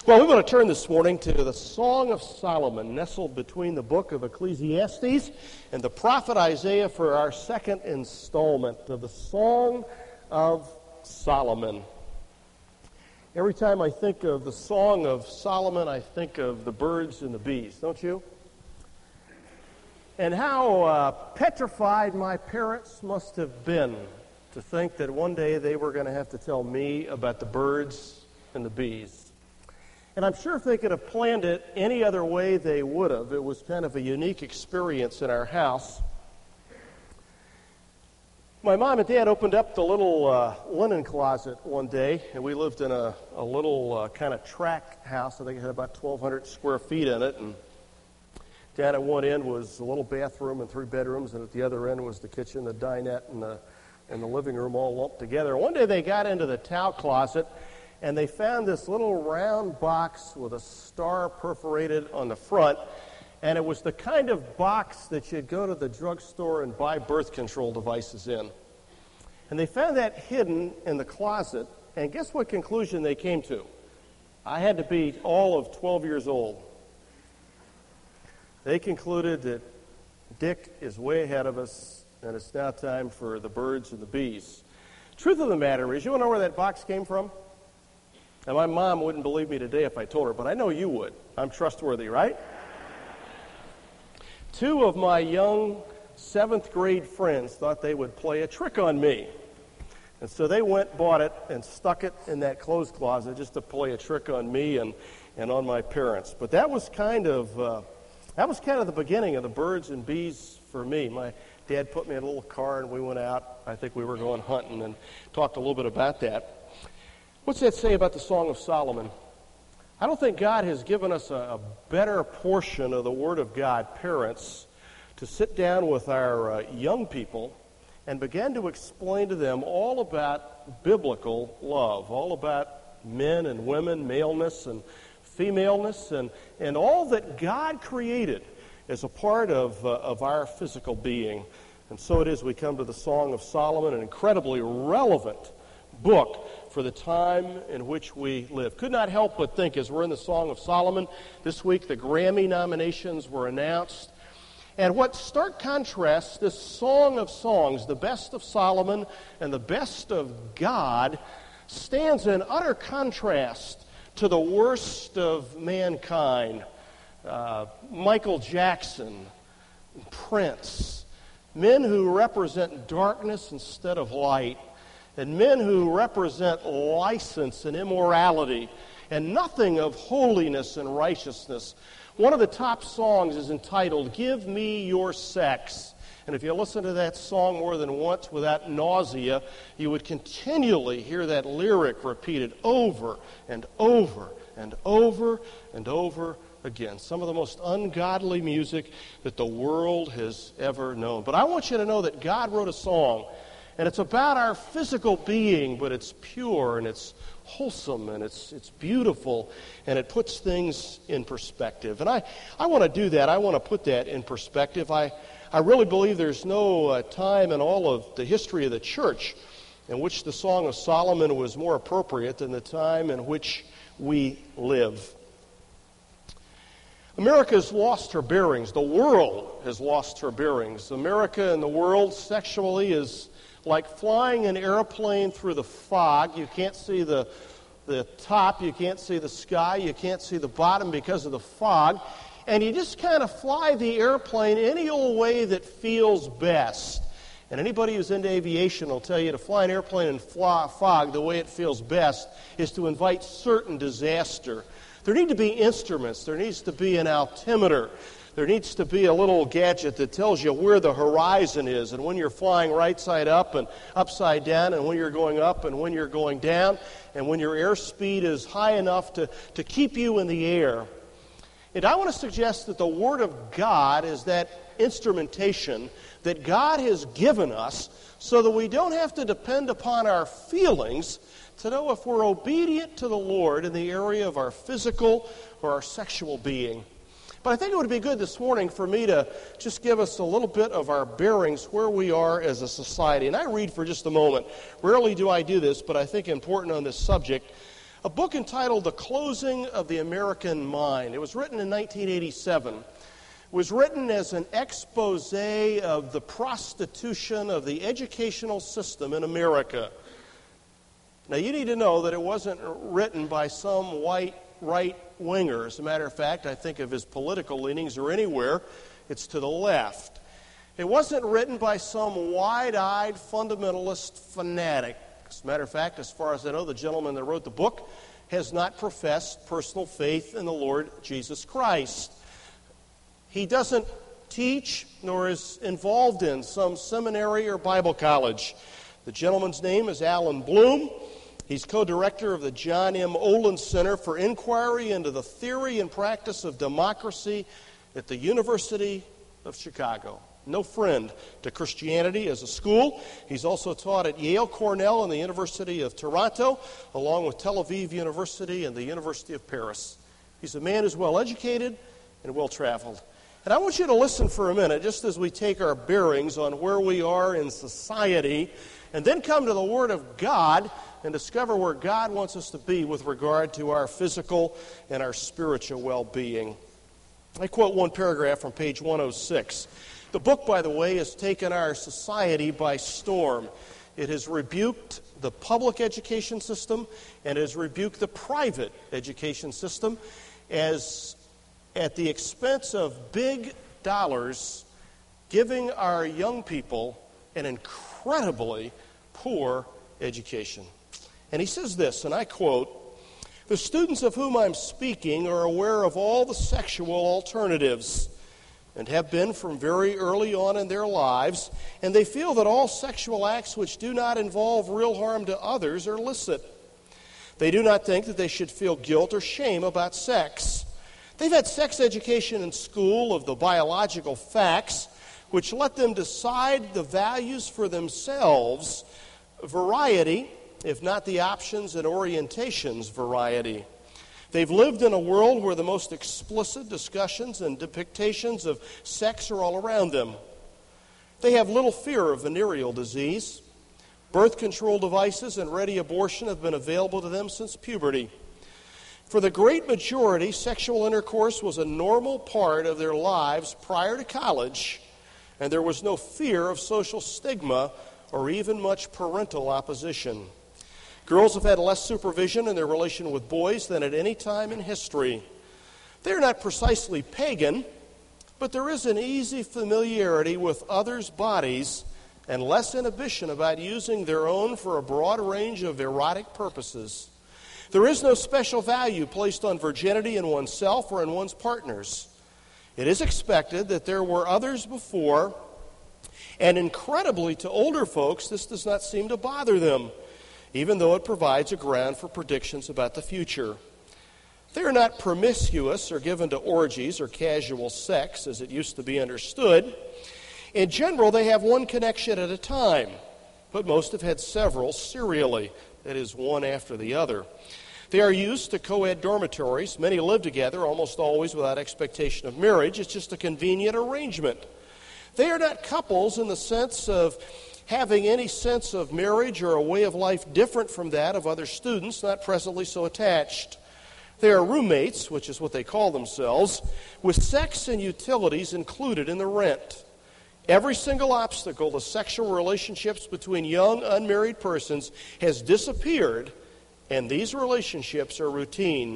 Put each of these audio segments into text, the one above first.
Well, we want to turn this morning to the Song of Solomon, nestled between the book of Ecclesiastes and the prophet Isaiah for our second installment of the Song of Solomon. Every time I think of the Song of Solomon, I think of the birds and the bees, don't you? And how petrified my parents must have been to think that one day they were going to have to tell me about the birds and the bees. And I'm sure if they could have planned it any other way, they would have. It was kind of a unique experience in our house. My mom and dad opened up the little linen closet one day, and we lived in a little kind of tract house. I think it had about 1,200 square feet in it. And down at one end was a little bathroom and 3 bedrooms, and at the other end was the kitchen, the dinette, and the living room all lumped together. One day they got into the towel closet, and they found this little round box with a star perforated on the front, and it was the kind of box that you'd go to the drugstore and buy birth control devices in. And they found that hidden in the closet, and guess what conclusion they came to? I had to be all of 12 years old. They concluded that Dick is way ahead of us, and it's now time for the birds and the bees. Truth of the matter is, you want to know where that box came from? And my mom wouldn't believe me today if I told her, but I know you would. I'm trustworthy, right? 2 of my young 7th grade friends thought they would play a trick on me. And so they went, bought it, and stuck it in that clothes closet just to play a trick on me and on my parents. But that was kind of the beginning of the birds and bees for me. My dad put me in a little car, and we went out. I think we were going hunting, and talked a little bit about that. What's that say about the Song of Solomon? I don't think God has given us a better portion of the Word of God, parents, to sit down with our young people and begin to explain to them all about biblical love, all about men and women, maleness and femaleness, and all that God created as a part of our physical being. And so it is we come to the Song of Solomon, an incredibly relevant book for the time in which we live. Could not help but think, as we're in the Song of Solomon, this week the Grammy nominations were announced. And what stark contrasts, this Song of Songs, the best of Solomon and the best of God, stands in utter contrast to the worst of mankind. Michael Jackson, Prince, men who represent darkness instead of light, and men who represent license and immorality, and nothing of holiness and righteousness. One of the top songs is entitled, "Give Me Your Sex." And if you listen to that song more than once without nausea, you would continually hear that lyric repeated over and over and over and over again. Some of the most ungodly music that the world has ever known. But I want you to know that God wrote a song, and it's about our physical being, but it's pure and it's wholesome and it's beautiful, and it puts things in perspective. And I want to do that. I want to put that in perspective. I really believe there's no time in all of the history of the church in which the Song of Solomon was more appropriate than the time in which we live. America has lost her bearings. The world has lost her bearings. America and the world sexually is like flying an airplane through the fog. You can't see the top, you can't see the sky, you can't see the bottom because of the fog. And you just kind of fly the airplane any old way that feels best. And anybody who's into aviation will tell you to fly an airplane in fog the way it feels best is to invite certain disaster. There need to be instruments. There needs to be an altimeter. There needs to be a little gadget that tells you where the horizon is, and when you're flying right side up and upside down, and when you're going up and when you're going down, and when your airspeed is high enough to keep you in the air. And I want to suggest that the Word of God is that instrumentation that God has given us so that we don't have to depend upon our feelings to know if we're obedient to the Lord in the area of our physical or our sexual being. But I think it would be good this morning for me to just give us a little bit of our bearings where we are as a society. And I read for just a moment. Rarely do I do this, but I think important on this subject. a book entitled The Closing of the American Mind. It was written in 1987. It was written as an expose of the prostitution of the educational system in America. Now, you need to know that it wasn't written by some white right-winger. As a matter of fact, I think of his political leanings or anywhere, it's to the left. It wasn't written by some wide-eyed fundamentalist fanatic. As a matter of fact, as far as I know, the gentleman that wrote the book has not professed personal faith in the Lord Jesus Christ. He doesn't teach nor is involved in some seminary or Bible college. The gentleman's name is Alan Bloom. He's co-director of the John M. Olin Center for Inquiry into the Theory and Practice of Democracy at the University of Chicago. No friend to Christianity as a school. He's also taught at Yale, Cornell, and the University of Toronto, along with Tel Aviv University and the University of Paris. He's a man who's well-educated and well-traveled. And I want you to listen for a minute, just as we take our bearings on where we are in society, and then come to the Word of God and discover where God wants us to be with regard to our physical and our spiritual well-being. I quote one paragraph from page 106. The book, by the way, has taken our society by storm. It has rebuked the public education system and has rebuked the private education system as at the expense of big dollars giving our young people an incredibly poor education. And he says this, and I quote, "The students of whom I'm speaking are aware of all the sexual alternatives and have been from very early on in their lives, and they feel that all sexual acts which do not involve real harm to others are licit. They do not think that they should feel guilt or shame about sex. They've had sex education in school of the biological facts which let them decide the values for themselves, variety, if not the options and orientations variety. They've lived in a world where the most explicit discussions and depictions of sex are all around them. They have little fear of venereal disease. Birth control devices and ready abortion have been available to them since puberty. For the great majority, sexual intercourse was a normal part of their lives prior to college, and there was no fear of social stigma or even much parental opposition. Girls have had less supervision in their relation with boys than at any time in history. They're not precisely pagan, but there is an easy familiarity with others' bodies and less inhibition about using their own for a broad range of erotic purposes. There is no special value placed on virginity in oneself or in one's partners. It is expected that there were others before, and incredibly to older folks, this does not seem to bother them, even though it provides a ground for predictions about the future. They are not promiscuous or given to orgies or casual sex, as it used to be understood. In general, they have one connection at a time, but most have had several serially, that is, one after the other. They are used to co-ed dormitories. Many live together, almost always without expectation of marriage. It's just a convenient arrangement. They are not couples in the sense of having any sense of marriage or a way of life different from that of other students, not presently so attached. They are roommates, which is what they call themselves, with sex and utilities included in the rent. Every single obstacle to sexual relationships between young, unmarried persons has disappeared, and these relationships are routine.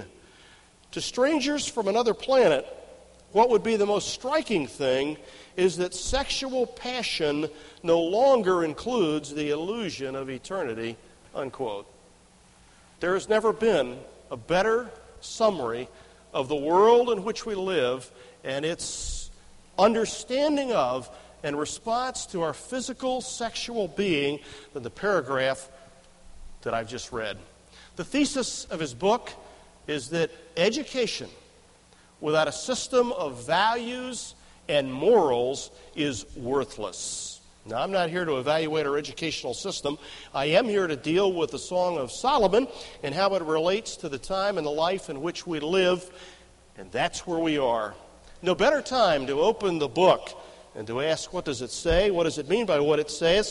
To strangers from another planet, what would be the most striking thing is that sexual passion no longer includes the illusion of eternity, unquote. There has never been a better summary of the world in which we live and its understanding of and response to our physical sexual being than the paragraph that I've just read. The thesis of his book is that education without a system of values and morals is worthless. Now, I'm not here to evaluate our educational system. I am here to deal with the Song of Solomon and how it relates to the time and the life in which we live, and that's where we are. No better time to open the book and to ask, what does it say? What does it mean by what it says?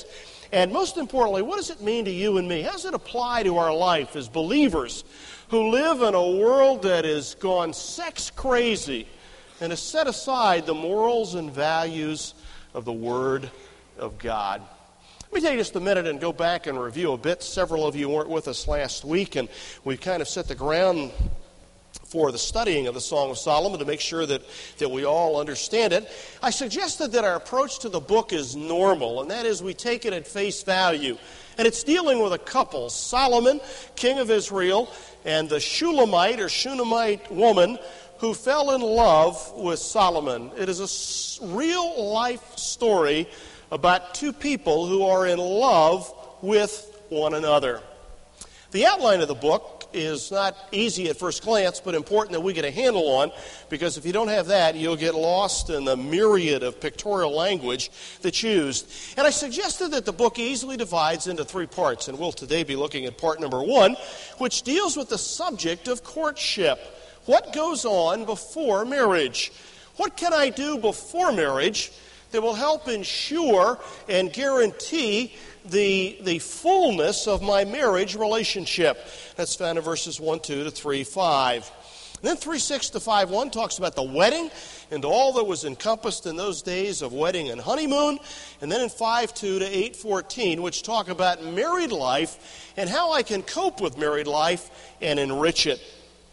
And most importantly, what does it mean to you and me? How does it apply to our life as believers who live in a world that has gone sex crazy and has set aside the morals and values of the Word of God? Let me take just a minute and go back and review a bit. Several of you weren't with us last week, and we kind of set the ground for the studying of the Song of Solomon to make sure that we all understand it. I suggested that our approach to the book is normal, and that is we take it at face value. And it's dealing with a couple, Solomon, king of Israel, and the Shunammite woman who fell in love with Solomon. It is a real-life story about two people who are in love with one another. The outline of the book is not easy at first glance, but important that we get a handle on, because if you don't have that, you'll get lost in the myriad of pictorial language that's used. And I suggested that the book easily divides into three parts, and we'll today be looking at part number 1, which deals with the subject of courtship. What goes on before marriage? What can I do before marriage that will help ensure and guarantee the fullness of my marriage relationship? That's found in verses 1:2 to 3:5. And then 3:6 to 5:1 talks about the wedding and all that was encompassed in those days of wedding and honeymoon. And then in 5:2 to 8:14, which talk about married life and how I can cope with married life and enrich it.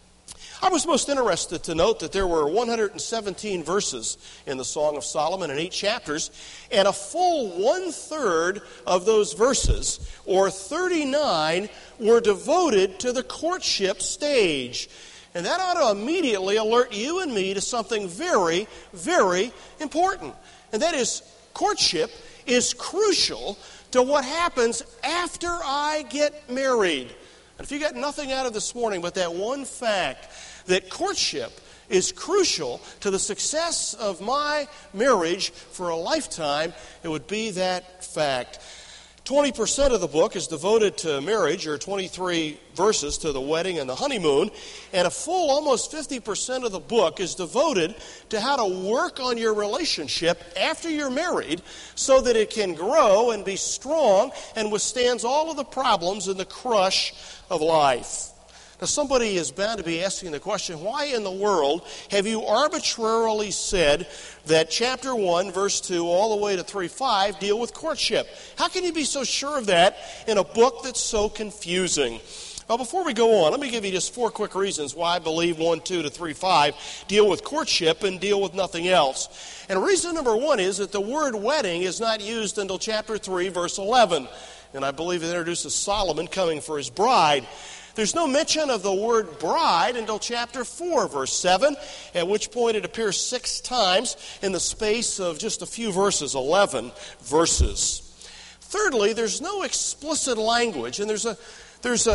I was most interested to note that there were 117 verses in the Song of Solomon in 8 chapters, and a full 1/3 of those verses, or 39, were devoted to the courtship stage. And that ought to immediately alert you and me to something very, very important. And that is, courtship is crucial to what happens after I get married. And if you got nothing out of this morning but that one fact, that courtship is crucial to the success of my marriage for a lifetime, it would be that fact. 20% of the book is devoted to marriage, or 23 verses to the wedding and the honeymoon, and a full almost 50% of the book is devoted to how to work on your relationship after you're married so that it can grow and be strong and withstands all of the problems and the crush of life. Now, somebody is bound to be asking the question, why in the world have you arbitrarily said that chapter 1, verse 2, all the way to 3:5 deal with courtship? How can you be so sure of that in a book that's so confusing? Well, before we go on, let me give you just 4 quick reasons why I believe 1:2 to 3:5 deal with courtship and deal with nothing else. And reason number 1 is that the word wedding is not used until chapter 3, verse 11. And I believe it introduces Solomon coming for his bride. There's no mention of the word bride until chapter 4, verse 7, at which point it appears 6 times in the space of just a few verses, 11 verses. Thirdly, there's no explicit language, and there's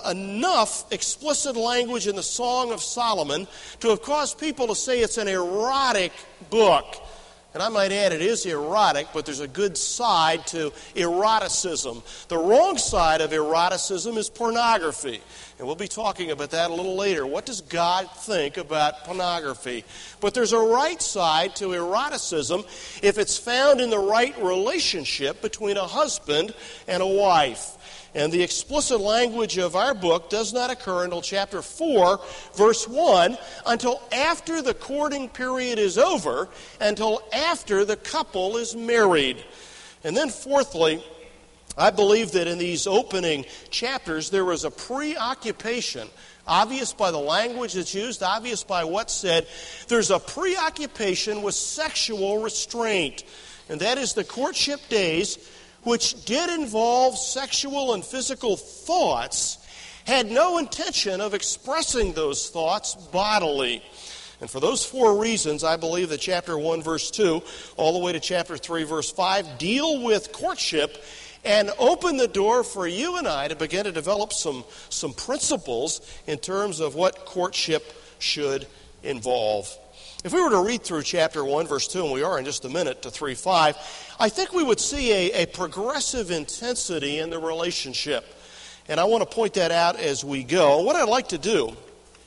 enough explicit language in the Song of Solomon to have caused people to say it's an erotic book. And I might add, it is erotic, but there's a good side to eroticism. The wrong side of eroticism is pornography. And we'll be talking about that a little later. What does God think about pornography? But there's a right side to eroticism if it's found in the right relationship between a husband and a wife. And the explicit language of our book does not occur until chapter 4, verse 1, until after the courting period is over, until after the couple is married. And then fourthly, I believe that in these opening chapters there was a preoccupation, obvious by the language that's used, obvious by what's said. There's a preoccupation with sexual restraint. And that is the courtship days, which did involve sexual and physical thoughts, had no intention of expressing those thoughts bodily. And for those 4 reasons, I believe that chapter 1, verse 2, all the way to chapter 3, verse 5, deal with courtship and open the door for you and I to begin to develop some principles in terms of what courtship should involve. If we were to read through chapter 1, verse 2, and we are in just a minute, to 3:5, I think we would see a progressive intensity in the relationship. And I want to point that out as we go. What I'd like to do,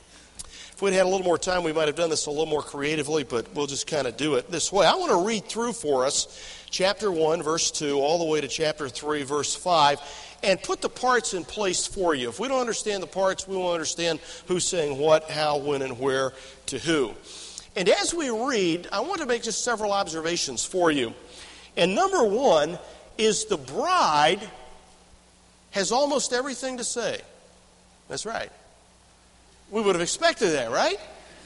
if we'd had a little more time, we might have done this a little more creatively, but we'll just kind of do it this way. I want to read through for us chapter 1, verse 2, all the way to chapter 3, verse 5, and put the parts in place for you. If we don't understand the parts, we won't understand who's saying what, how, when, and where to who. And as we read, I want to make just several observations for you. And number one is the bride has almost everything to say. That's right. We would have expected that, right?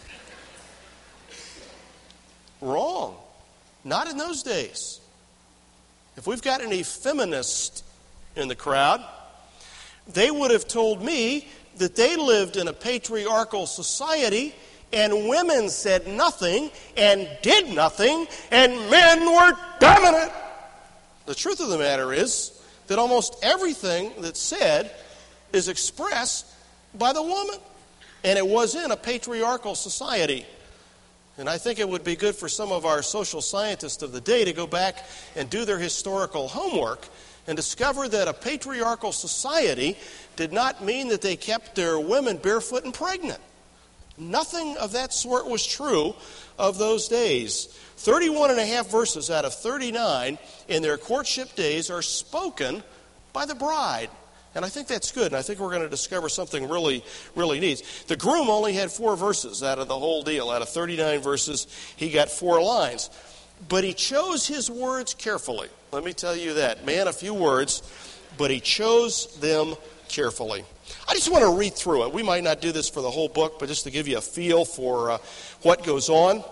Wrong. Not in those days. If we've got any feminists in the crowd, they would have told me that they lived in a patriarchal society and women said nothing and did nothing and men were dominant. The truth of the matter is that almost everything that's said is expressed by the woman. And it was in a patriarchal society. And I think it would be good for some of our social scientists of the day to go back and do their historical homework and discover that a patriarchal society did not mean that they kept their women barefoot and pregnant. Nothing of that sort was true of those days. 31 and a half verses out of 39 in their courtship days are spoken by the bride. And I think that's good, and I think we're going to discover something really, really neat. The groom only had 4 verses out of the whole deal. Out of 39 verses, he got 4 lines. But he chose his words carefully. Let me tell you that. Man, a few words, but he chose them carefully. I just want to read through it. We might not do this for the whole book, but just to give you a feel for what goes on.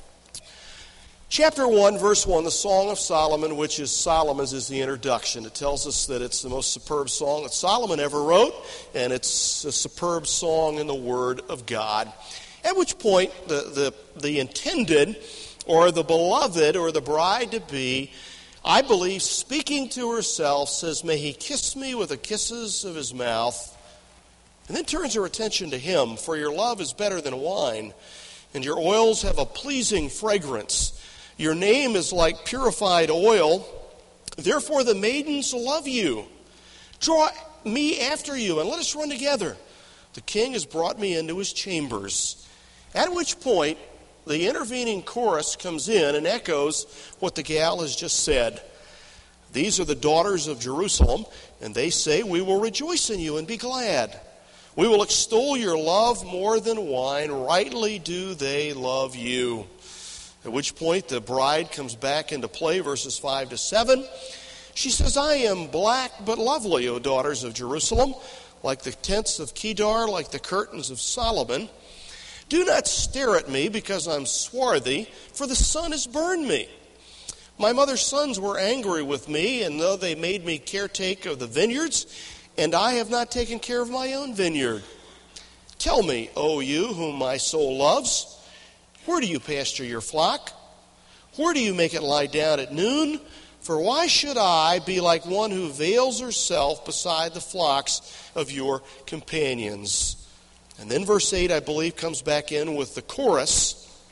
Chapter 1, verse 1, the Song of Solomon, which is Solomon's, is the introduction. It tells us that it's the most superb song that Solomon ever wrote, and it's a superb song in the Word of God. At which point, the intended, or the beloved, or the bride-to-be, I believe, speaking to herself, says, "May he kiss me with the kisses of his mouth," and then turns her attention to him, "For your love is better than wine, and your oils have a pleasing fragrance. Your name is like purified oil. Therefore the maidens love you. Draw me after you, and let us run together. The king has brought me into his chambers." At which point, the intervening chorus comes in and echoes what the gal has just said. "These are the daughters of Jerusalem, and they say, 'We will rejoice in you and be glad. We will extol your love more than wine. Rightly do they love you.'" At which point the bride comes back into play, verses 5 to 7. She says, "I am black but lovely, O daughters of Jerusalem, like the tents of Kedar, like the curtains of Solomon. Do not stare at me because I'm swarthy, for the sun has burned me. My mother's sons were angry with me, and though they made me caretake of the vineyards, and I have not taken care of my own vineyard. Tell me, O you whom my soul loves, where do you pasture your flock? Where do you make it lie down at noon? For why should I be like one who veils herself beside the flocks of your companions?" And then verse 8, I believe, comes back in with the chorus.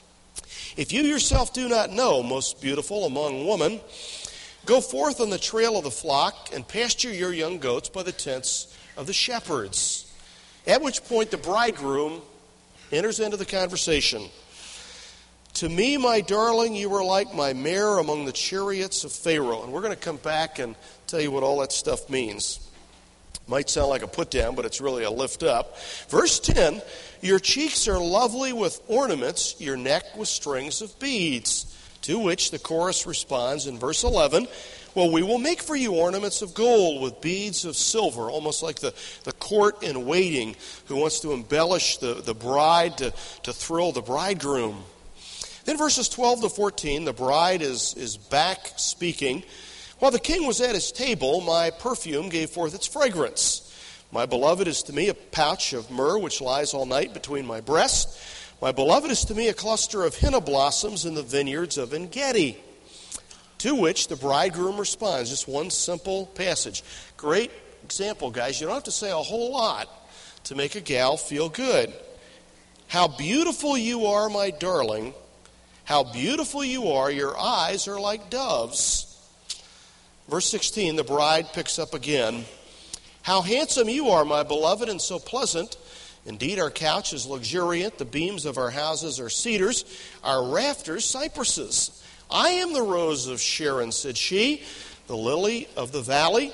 "If you yourself do not know, most beautiful among women, go forth on the trail of the flock and pasture your young goats by the tents of the shepherds." At which point the bridegroom enters into the conversation. "To me, my darling, you were like my mare among the chariots of Pharaoh." And we're going to come back and tell you what all that stuff means. Might sound like a put down, but it's really a lift up. Verse 10, "Your cheeks are lovely with ornaments, your neck with strings of beads." To which the chorus responds in verse 11, "Well, we will make for you ornaments of gold with beads of silver," almost like the court in waiting who wants to embellish the bride to thrill the bridegroom. Then verses 12 to 14, the bride is back speaking. "While the king was at his table, my perfume gave forth its fragrance. My beloved is to me a pouch of myrrh which lies all night between my breasts. My beloved is to me a cluster of henna blossoms in the vineyards of En-gedi." To which the bridegroom responds, just one simple passage. Great example, guys. You don't have to say a whole lot to make a gal feel good. "How beautiful you are, my darling. How beautiful you are. Your eyes are like doves." Verse 16, the bride picks up again. "How handsome you are, my beloved, and so pleasant. Indeed, our couch is luxuriant. The beams of our houses are cedars, our rafters cypresses. I am the rose of Sharon, said she, the lily of the valley.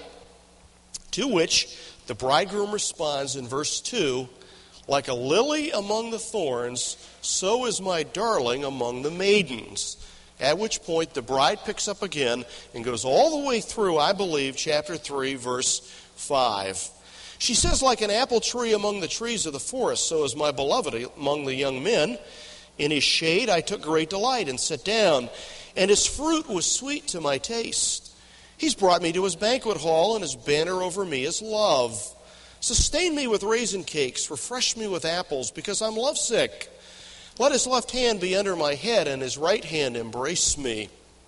To which the bridegroom responds in verse 2, like a lily among the thorns, so is my darling among the maidens. At which point the bride picks up again and goes all the way through, I believe, chapter 3, verse 5. She says, like an apple tree among the trees of the forest, so is my beloved among the young men. In his shade I took great delight and sat down, and his fruit was sweet to my taste. He's brought me to his banquet hall, and his banner over me is love. Sustain me with raisin cakes, refresh me with apples, because I'm lovesick. Let his left hand be under my head, and his right hand embrace me.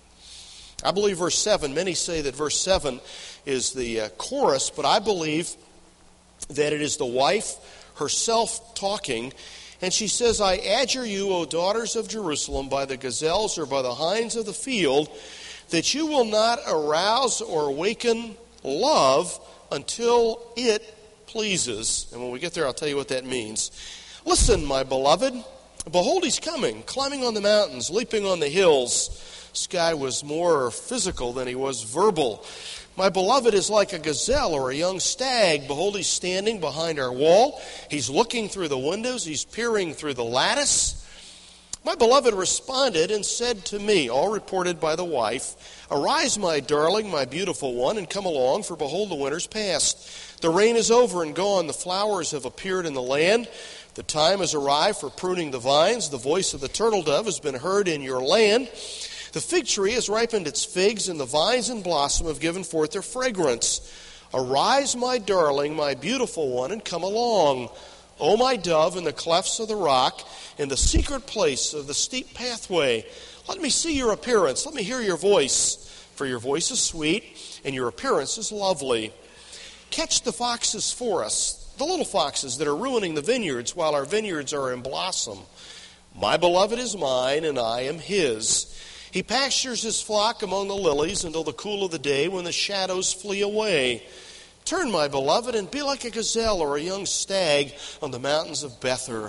I believe verse 7, many say that verse 7 is the chorus, but I believe that it is the wife herself talking. And she says, I adjure you, O daughters of Jerusalem, by the gazelles or by the hinds of the field, that you will not arouse or awaken love until it pleases. And when we get there, I'll tell you what that means. Listen, my beloved, behold, he's coming, climbing on the mountains, leaping on the hills. This guy was more physical than he was verbal. My beloved is like a gazelle or a young stag. Behold, he's standing behind our wall. He's looking through the windows. He's peering through the lattice. My beloved responded and said to me, all reported by the wife, Arise, my darling, my beautiful one, and come along, for behold, the winter's past. The rain is over and gone. The flowers have appeared in the land. The time has arrived for pruning the vines. The voice of the turtle dove has been heard in your land. The fig tree has ripened its figs, and the vines in blossom have given forth their fragrance. Arise, my darling, my beautiful one, and come along. O my dove, in the clefts of the rock, in the secret place of the steep pathway, let me see your appearance. Let me hear your voice, for your voice is sweet, and your appearance is lovely. Catch the foxes for us, the little foxes that are ruining the vineyards while our vineyards are in blossom. My beloved is mine, and I am his. He pastures his flock among the lilies until the cool of the day when the shadows flee away. Turn, my beloved, and be like a gazelle or a young stag on the mountains of Bether.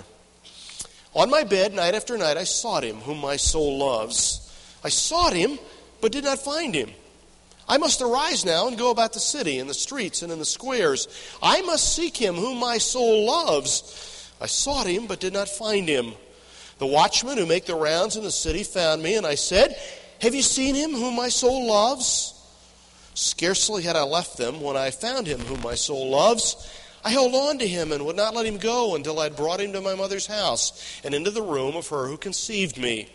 On my bed, night after night, I sought him, whom my soul loves. I sought him, but did not find him. I must arise now and go about the city, in the streets and in the squares. I must seek him, whom my soul loves. I sought him, but did not find him. The watchmen who make the rounds in the city found me, and I said, Have you seen him whom my soul loves? Scarcely had I left them when I found him whom my soul loves. I held on to him and would not let him go until I had brought him to my mother's house and into the room of her who conceived me.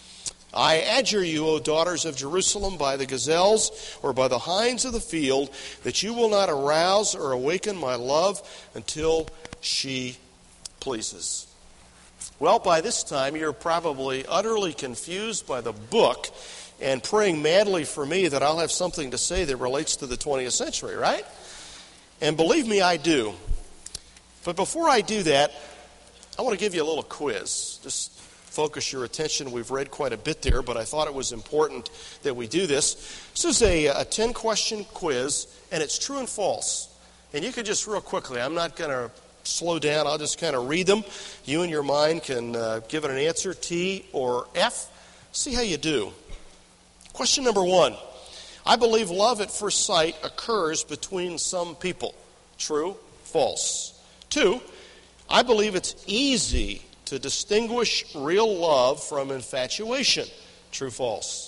I adjure you, O daughters of Jerusalem, by the gazelles or by the hinds of the field, that you will not arouse or awaken my love until she pleases. Well, by this time, you're probably utterly confused by the book and praying madly for me that I'll have something to say that relates to the 20th century, right? And believe me, I do. But before I do that, I want to give you a little quiz. Just focus your attention. We've read quite a bit there, but I thought it was important that we do this. This is a 10-question quiz, and it's true and false. And you could just real quickly, I'm not going to slow down. I'll just kind of read them. You in your mind can give it an answer, T or F. See how you do. Question number 1. I believe love at first sight occurs between some people. True? False? 2. I believe it's easy to distinguish real love from infatuation. True? False?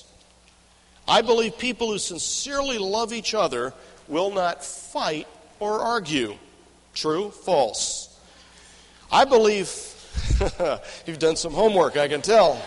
I believe people who sincerely love each other will not fight or argue. True? False? I believe, you've done some homework, I can tell.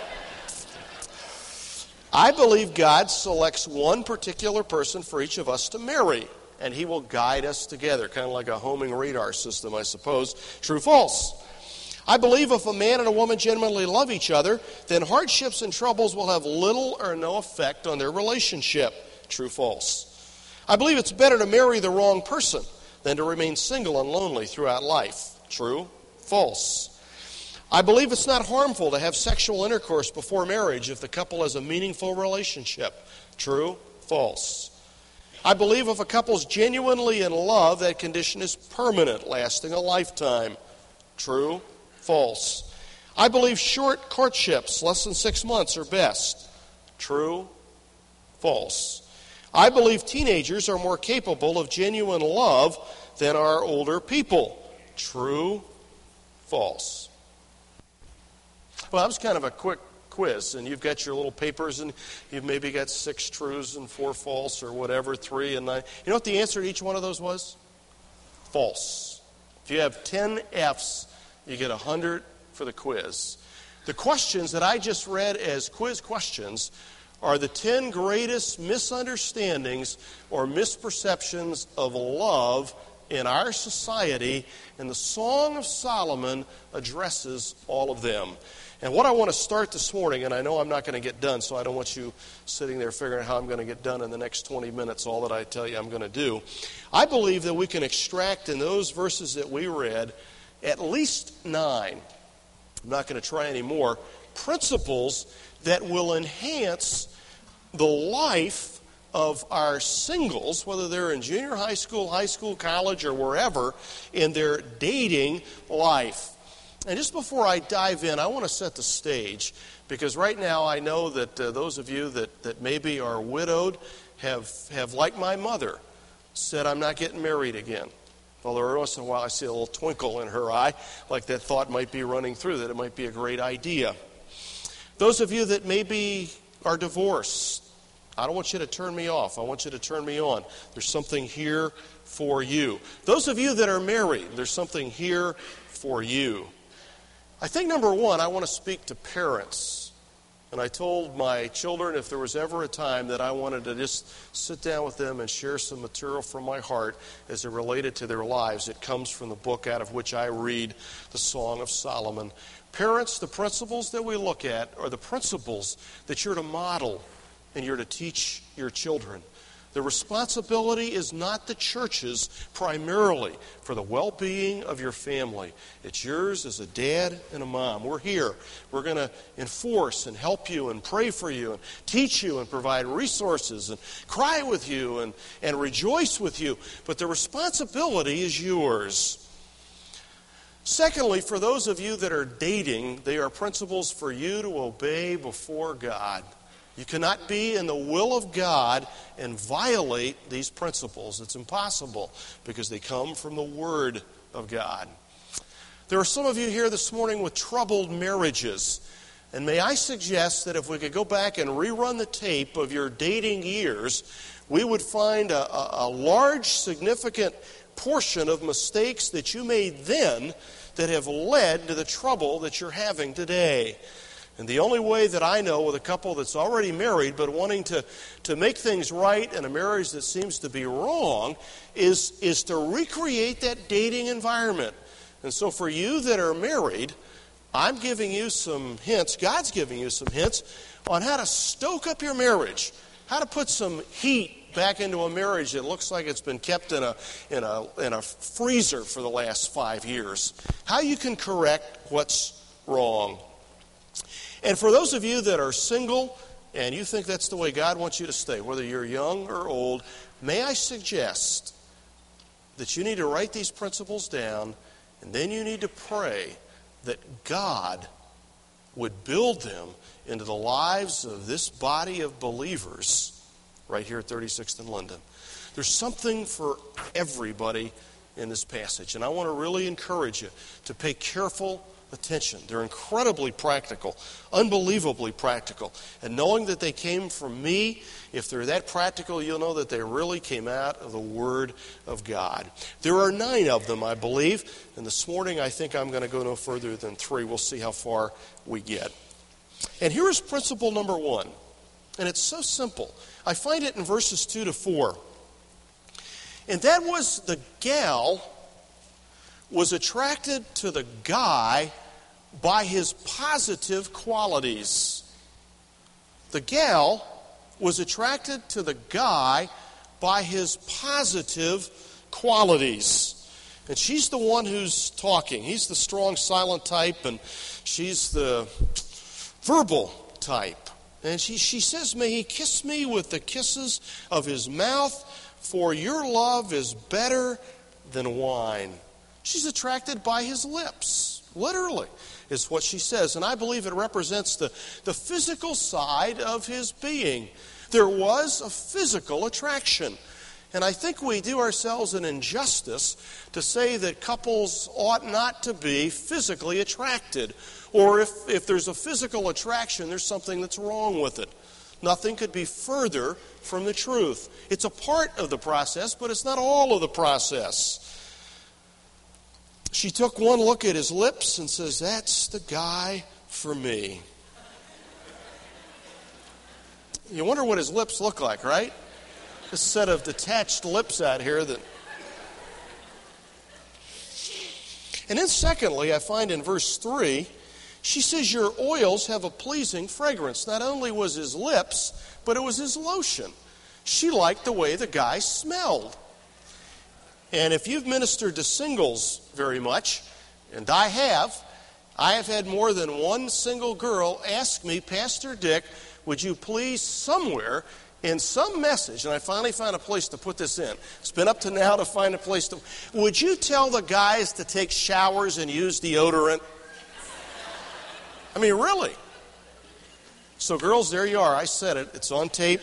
I believe God selects one particular person for each of us to marry, and he will guide us together, kind of like a homing radar system, I suppose. True? False? I believe if a man and a woman genuinely love each other, then hardships and troubles will have little or no effect on their relationship. True? False? I believe it's better to marry the wrong person than to remain single and lonely throughout life. True? False? I believe it's not harmful to have sexual intercourse before marriage if the couple has a meaningful relationship. True? False? I believe if a couple's genuinely in love, that condition is permanent, lasting a lifetime. True? False? I believe short courtships, less than 6 months, are best. True? False? I believe teenagers are more capable of genuine love than our older people. True? False? Well, that was kind of a quick quiz, and you've got your little papers, and you've maybe got 6 truths and 4 false, or whatever, 3 and 9. You know what the answer to each one of those was? False. If you have 10 F's, you get 100 for the quiz. The questions that I just read as quiz questions are the 10 greatest misunderstandings or misperceptions of love in our society, and the Song of Solomon addresses all of them. And what I want to start this morning, and I know I'm not going to get done, so I don't want you sitting there figuring out how I'm going to get done in the next 20 minutes, all that I tell you I'm going to do. I believe that we can extract in those verses that we read at least 9, I'm not going to try any more, principles that will enhance the life of our singles, whether they're in junior high school, college, or wherever, in their dating life. And just before I dive in, I want to set the stage, because right now I know that those of you that maybe are widowed have, like my mother, said, I'm not getting married again. Although every once in a while I see a little twinkle in her eye, like that thought might be running through, that it might be a great idea. Those of you that maybe are divorced, I don't want you to turn me off. I want you to turn me on. There's something here for you. Those of you that are married, there's something here for you. I think, number one, I want to speak to parents. And I told my children if there was ever a time that I wanted to just sit down with them and share some material from my heart as it related to their lives, it comes from the book out of which I read, the Song of Solomon. Parents, the principles that we look at are the principles that you're to model and you're to teach your children. The responsibility is not the church's primarily for the well-being of your family. It's yours as a dad and a mom. We're here. We're going to enforce and help you and pray for you and teach you and provide resources and cry with you and rejoice with you. But the responsibility is yours. Secondly, for those of you that are dating, they are principles for you to obey before God. You cannot be in the will of God and violate these principles. It's impossible because they come from the Word of God. There are some of you here this morning with troubled marriages. And may I suggest that if we could go back and rerun the tape of your dating years, we would find a large, significant portion of mistakes that you made then that have led to the trouble that you're having today. And the only way that I know with a couple that's already married but wanting to make things right in a marriage that seems to be wrong is to recreate that dating environment. And so for you that are married, I'm giving you some hints, God's giving you some hints on how to stoke up your marriage, how to put some heat back into a marriage that looks like it's been kept in a freezer for the last 5 years. How you can correct what's wrong. And for those of you that are single and you think that's the way God wants you to stay, whether you're young or old, may I suggest that you need to write these principles down, and then you need to pray that God would build them into the lives of this body of believers right here at 36th and Linden. There's something for everybody in this passage, and I want to really encourage you to pay careful attention. They're incredibly practical, unbelievably practical. And knowing that they came from me, if they're that practical, you'll know that they really came out of the Word of God. There are 9 of them, I believe, and this morning I think I'm going to go no further than 3. We'll see how far we get. And here is principle number 1, and it's so simple. I find it in verses 2 to 4. And that was the gal was attracted to the guy by his positive qualities. The gal was attracted to the guy by his positive qualities. And she's the one who's talking. He's the strong, silent type, and she's the verbal type. And she says, "May he kiss me with the kisses of his mouth, for your love is better than wine." She's attracted by his lips, literally. is what she says. And I believe it represents the physical side of his being. There was a physical attraction. And I think we do ourselves an injustice to say that couples ought not to be physically attracted. Or if there's a physical attraction, there's something that's wrong with it. Nothing could be further from the truth. It's a part of the process, but it's not all of the process. She took one look at his lips and says, "That's the guy for me." You wonder what his lips look like, right? This set of detached lips out here that... And then secondly, I find in verse 3, she says, "Your oils have a pleasing fragrance." Not only was his lips, but it was his lotion. She liked the way the guy smelled. And if you've ministered to singles very much, and I have had more than one single girl ask me, "Pastor Dick, would you please somewhere in some message," and I finally found a place to put this in. It's been up to now to find a place to... "Would you tell the guys to take showers and use deodorant?" I mean, really. So girls, there you are. I said it. It's on tape.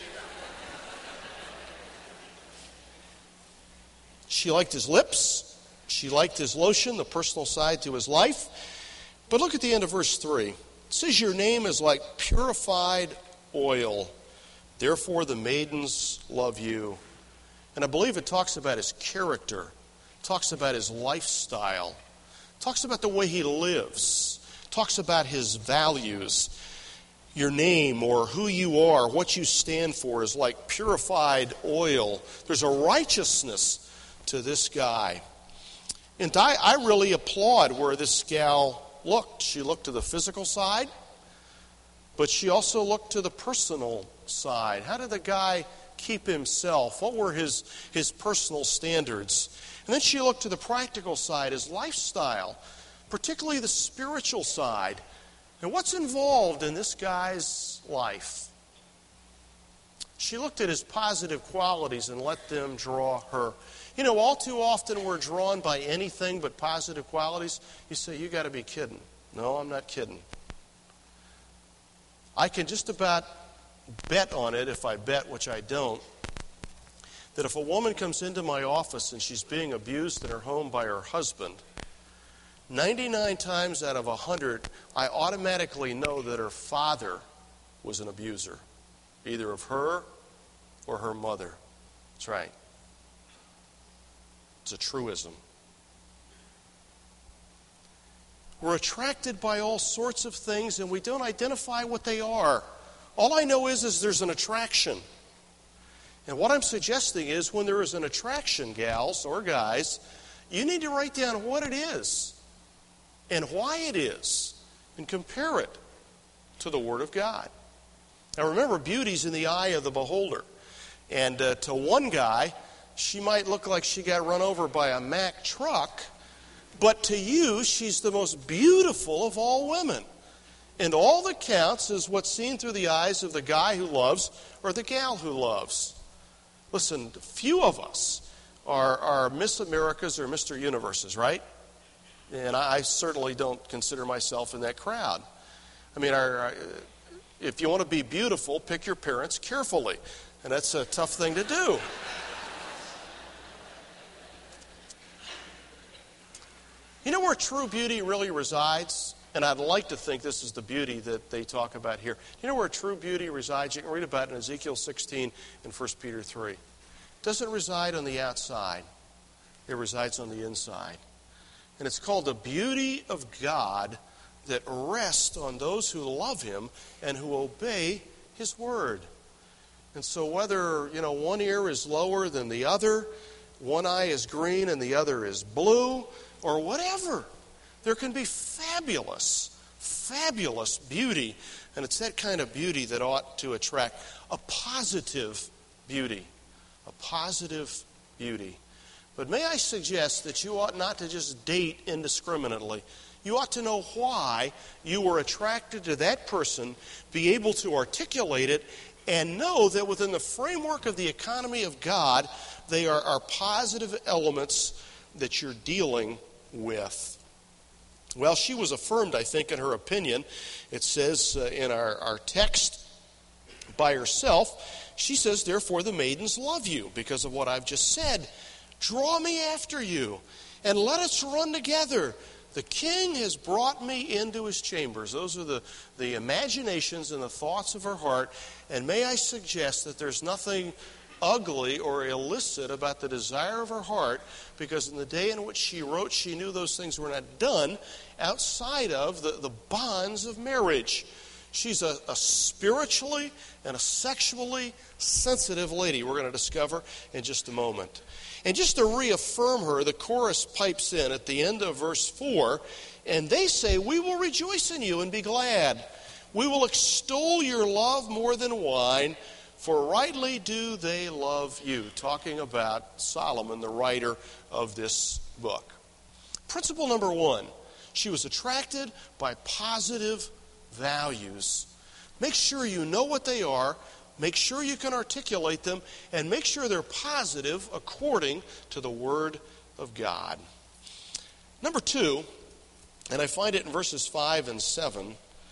She liked his lips. She liked his lotion, the personal side to his life. But look at the end of verse 3. It says, "Your name is like purified oil. Therefore the maidens love you." And I believe it talks about his character. Talks about his lifestyle. Talks about the way he lives. Talks about his values. Your name or who you are, what you stand for is like purified oil. There's a righteousness to this guy. And I really applaud where this gal looked. She looked to the physical side, but she also looked to the personal side. How did the guy keep himself? What were his personal standards? And then she looked to the practical side, his lifestyle, particularly the spiritual side. And what's involved in this guy's life? She looked at his positive qualities and let them draw her. You know, all too often we're drawn by anything but positive qualities. You say, "You got to be kidding." No, I'm not kidding. I can just about bet on it, if I bet, which I don't, that if a woman comes into my office and she's being abused in her home by her husband, 99 times out of 100, I automatically know that her father was an abuser, either of her or her mother. That's right. It's a truism. We're attracted by all sorts of things, and we don't identify what they are. All I know is there's an attraction. And what I'm suggesting is when there is an attraction, gals or guys, you need to write down what it is and why it is and compare it to the Word of God. Now remember, beauty's in the eye of the beholder. And to one guy, she might look like she got run over by a Mack truck, but to you, she's the most beautiful of all women. And all that counts is what's seen through the eyes of the guy who loves or the gal who loves. Listen, few of us are Miss Americas or Mr. Universes, right? And I certainly don't consider myself in that crowd. I mean, if you want to be beautiful, pick your parents carefully. And that's a tough thing to do. You know where true beauty really resides? And I'd like to think this is the beauty that they talk about here. You know where true beauty resides? You can read about it in Ezekiel 16 and 1 Peter 3. It doesn't reside on the outside. It resides on the inside. And it's called the beauty of God that rests on those who love Him and who obey His Word. And so whether, one ear is lower than the other, one eye is green and the other is blue, or whatever, there can be fabulous beauty. And it's that kind of beauty that ought to attract a positive beauty. A positive beauty. But may I suggest that you ought not to just date indiscriminately. You ought to know why you were attracted to that person, be able to articulate it, and know that within the framework of the economy of God, they are positive elements that you're dealing with. Well, she was affirmed, I think, in her opinion. It says in our text, by herself, she says, therefore the maidens love you because of what I've just said. Draw me after you, and let us run together. The king has brought me into his chambers. Those are the imaginations and the thoughts of her heart. And may I suggest that there's nothing ugly or illicit about the desire of her heart, because in the day in which she wrote, she knew those things were not done outside of the bonds of marriage. She's a spiritually and a sexually sensitive lady, we're going to discover in just a moment. And just to reaffirm her, the chorus pipes in at the end of verse 4, and they say, we will rejoice in you and be glad. We will extol your love more than wine, for rightly do they love you. Talking about Solomon, the writer of this book. Principle number 1, she was attracted by positive values. Make sure you know what they are, make sure you can articulate them, and make sure they're positive according to the Word of God. Number 2, and I find it in verses 5 and 7,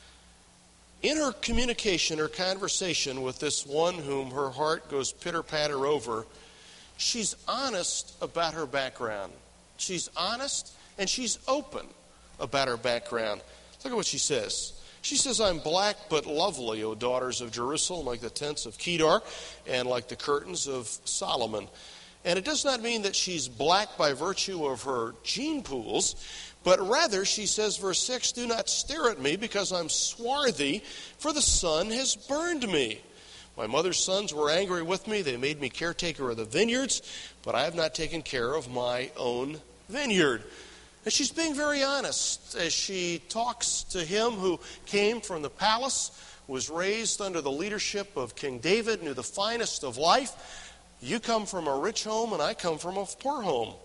in her communication, her conversation with this one whom her heart goes pitter-patter over, she's honest about her background. She's honest and she's open about her background. Look at what she says. She says, I'm black but lovely, O daughters of Jerusalem, like the tents of Kedar and like the curtains of Solomon. And it does not mean that she's black by virtue of her gene pools, but rather, she says, verse 6, do not stare at me because I'm swarthy, for the sun has burned me. My mother's sons were angry with me. They made me caretaker of the vineyards, but I have not taken care of my own vineyard. And she's being very honest as she talks to him who came from the palace, was raised under the leadership of King David, knew the finest of life. You come from a rich home and I come from a poor home.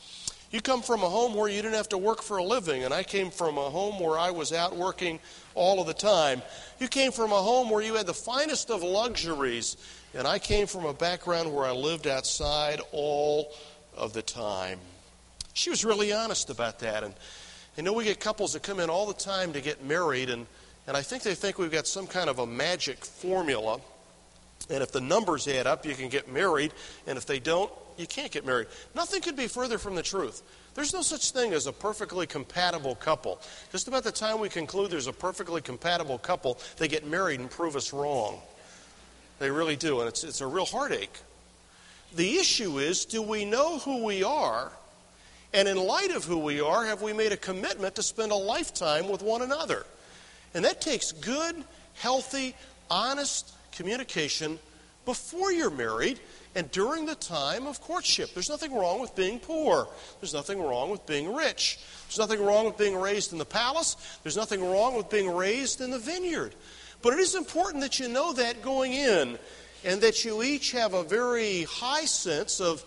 You come from a home where you didn't have to work for a living, and I came from a home where I was out working all of the time. You came from a home where you had the finest of luxuries, and I came from a background where I lived outside all of the time. She was really honest about that. And I know we get couples that come in all the time to get married, and I think they think we've got some kind of a magic formula. And if the numbers add up, you can get married, and if they don't, you can't get married. Nothing could be further from the truth. There's no such thing as a perfectly compatible couple. Just about the time we conclude there's a perfectly compatible couple, they get married and prove us wrong. They really do, and it's a real heartache. The issue is, do we know who we are? And in light of who we are, have we made a commitment to spend a lifetime with one another? And that takes good, healthy, honest communication before you're married and during the time of courtship. There's nothing wrong with being poor. There's nothing wrong with being rich. There's nothing wrong with being raised in the palace. There's nothing wrong with being raised in the vineyard. But it is important that you know that going in, and that you each have a very high sense of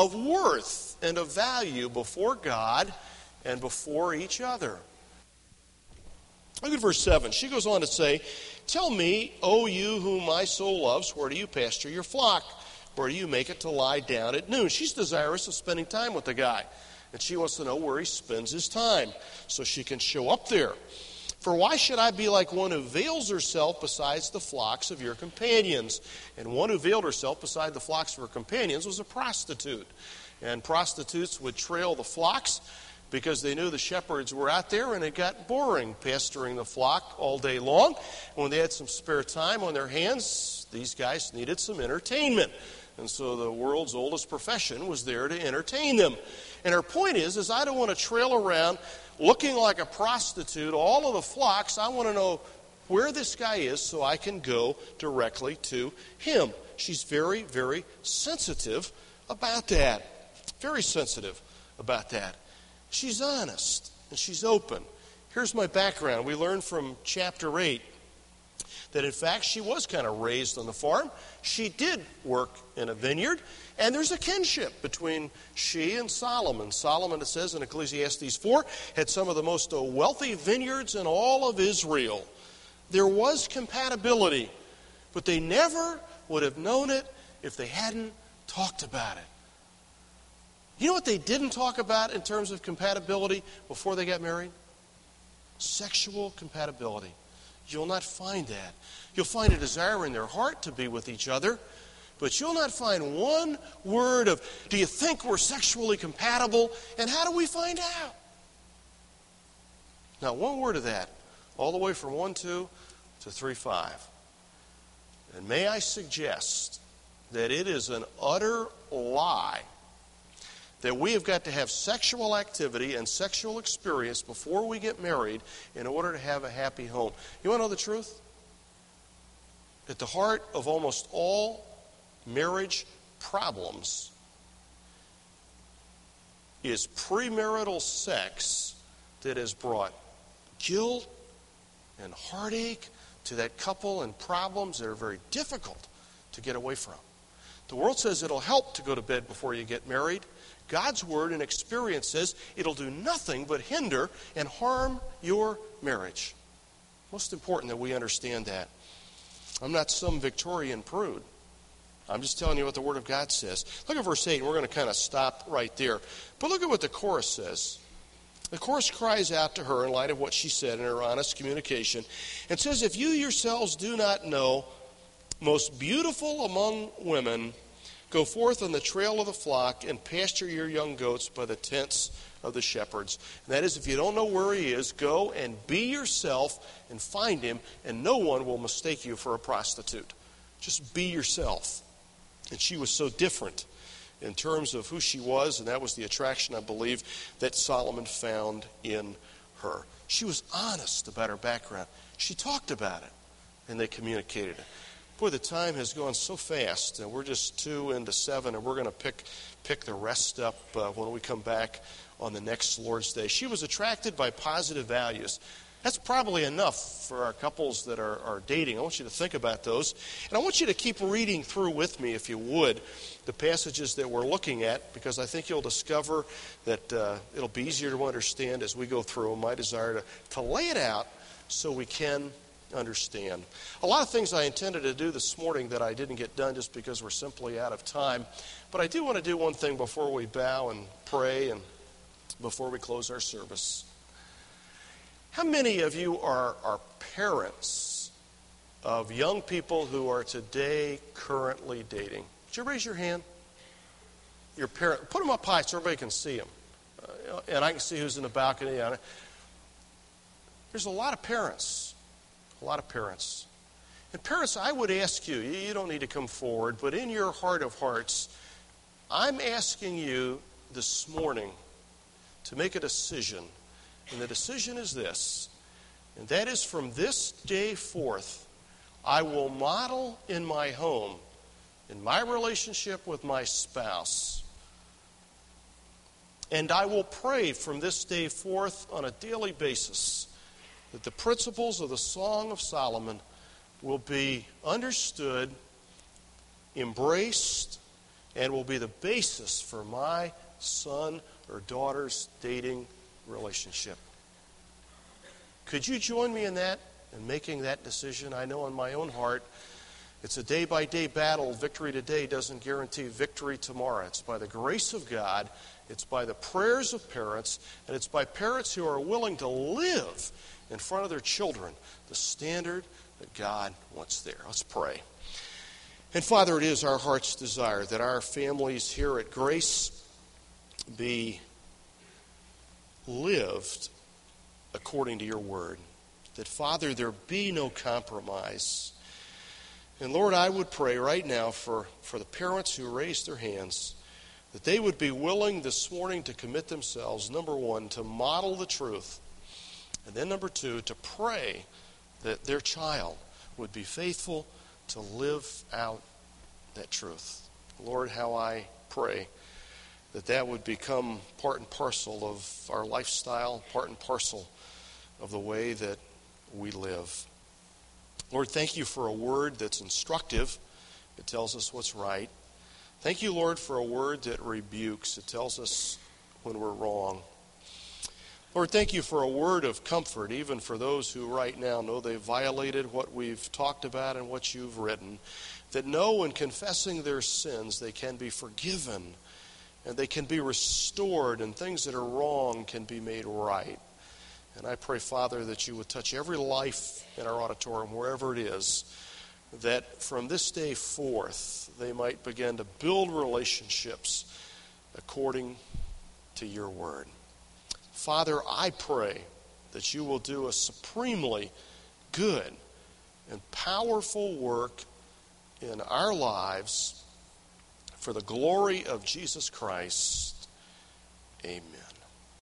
worth and of value before God and before each other. Look at verse 7. She goes on to say, tell me, O you whom my soul loves, where do you pasture your flock? Where do you make it to lie down at noon? She's desirous of spending time with the guy. And she wants to know where he spends his time so she can show up there. For why should I be like one who veils herself beside the flocks of your companions? And one who veiled herself beside the flocks of her companions was a prostitute. And prostitutes would trail the flocks because they knew the shepherds were out there, and it got boring pasturing the flock all day long. And when they had some spare time on their hands, these guys needed some entertainment. And so the world's oldest profession was there to entertain them. And her point is I don't want to trail around looking like a prostitute all of the flocks. I want to know where this guy is so I can go directly to him. She's very, very sensitive about that. Very sensitive about that. She's honest and she's open. Here's my background. We learned from chapter 8 that in fact she was kind of raised on the farm. She did work in a vineyard, and there's a kinship between she and Solomon. Solomon, it says in Ecclesiastes 4, had some of the most wealthy vineyards in all of Israel. There was compatibility, but they never would have known it if they hadn't talked about it. You know what they didn't talk about in terms of compatibility before they got married? Sexual compatibility. You'll not find that. You'll find a desire in their heart to be with each other, but you'll not find one word of, do you think we're sexually compatible? And how do we find out? Not one word of that, all the way from 1:2 to 3:5. And may I suggest that it is an utter lie that we have got to have sexual activity and sexual experience before we get married in order to have a happy home. You want to know the truth? At the heart of almost all marriage problems is premarital sex that has brought guilt and heartache to that couple and problems that are very difficult to get away from. The world says it'll help to go to bed before you get married. God's word and experience says it'll do nothing but hinder and harm your marriage. Most important that we understand that. I'm not some Victorian prude. I'm just telling you what the Word of God says. Look at verse 8, and we're going to kind of stop right there. But look at what the chorus says. The chorus cries out to her in light of what she said in her honest communication. It says, if you yourselves do not know, most beautiful among women, go forth on the trail of the flock and pasture your young goats by the tents of the shepherds. And that is, if you don't know where he is, go and be yourself and find him, and no one will mistake you for a prostitute. Just be yourself. And she was so different in terms of who she was, and that was the attraction, I believe, that Solomon found in her. She was honest about her background. She talked about it, and they communicated it. Boy, the time has gone so fast, and we're just 2 into 7, and we're going to pick the rest up when we come back on the next Lord's Day. She was attracted by positive values. That's probably enough for our couples that are dating. I want you to think about those. And I want you to keep reading through with me, if you would, the passages that we're looking at, because I think you'll discover that it'll be easier to understand as we go through. My desire to lay it out so we can understand. A lot of things I intended to do this morning that I didn't get done just because we're simply out of time. But I do want to do one thing before we bow and pray and before we close our service. How many of you are parents of young people who are today currently dating? Would you raise your hand? Your parent, put them up high so everybody can see them. And I can see who's in the balcony. There's a lot of parents. A lot of parents. And parents, I would ask you, you don't need to come forward, but in your heart of hearts, I'm asking you this morning to make a decision. And the decision is this, and that is from this day forth, I will model in my home, in my relationship with my spouse, and I will pray from this day forth on a daily basis that the principles of the Song of Solomon will be understood, embraced, and will be the basis for my son or daughter's dating relationship. Could you join me in that and making that decision? I know in my own heart it's a day-by-day battle. Victory today doesn't guarantee victory tomorrow. It's by the grace of God, it's by the prayers of parents, and it's by parents who are willing to live in front of their children the standard that God wants there. Let's pray. And Father, it is our heart's desire that our families here at Grace be lived according to your word. That, Father, there be no compromise. And Lord, I would pray right now for the parents who raised their hands, that they would be willing this morning to commit themselves, number one, to model the truth, and then number two, to pray that their child would be faithful to live out that truth. Lord, how I pray that would become part and parcel of our lifestyle, part and parcel of the way that we live. Lord, thank you for a word that's instructive. It tells us what's right. Thank you, Lord, for a word that rebukes. It tells us when we're wrong. Lord, thank you for a word of comfort, even for those who right now know they've violated what we've talked about and what you've written, that know in confessing their sins they can be forgiven and they can be restored, and things that are wrong can be made right. And I pray, Father, that you would touch every life in our auditorium, wherever it is, that from this day forth they might begin to build relationships according to your word. Father, I pray that you will do a supremely good and powerful work in our lives for the glory of Jesus Christ. Amen.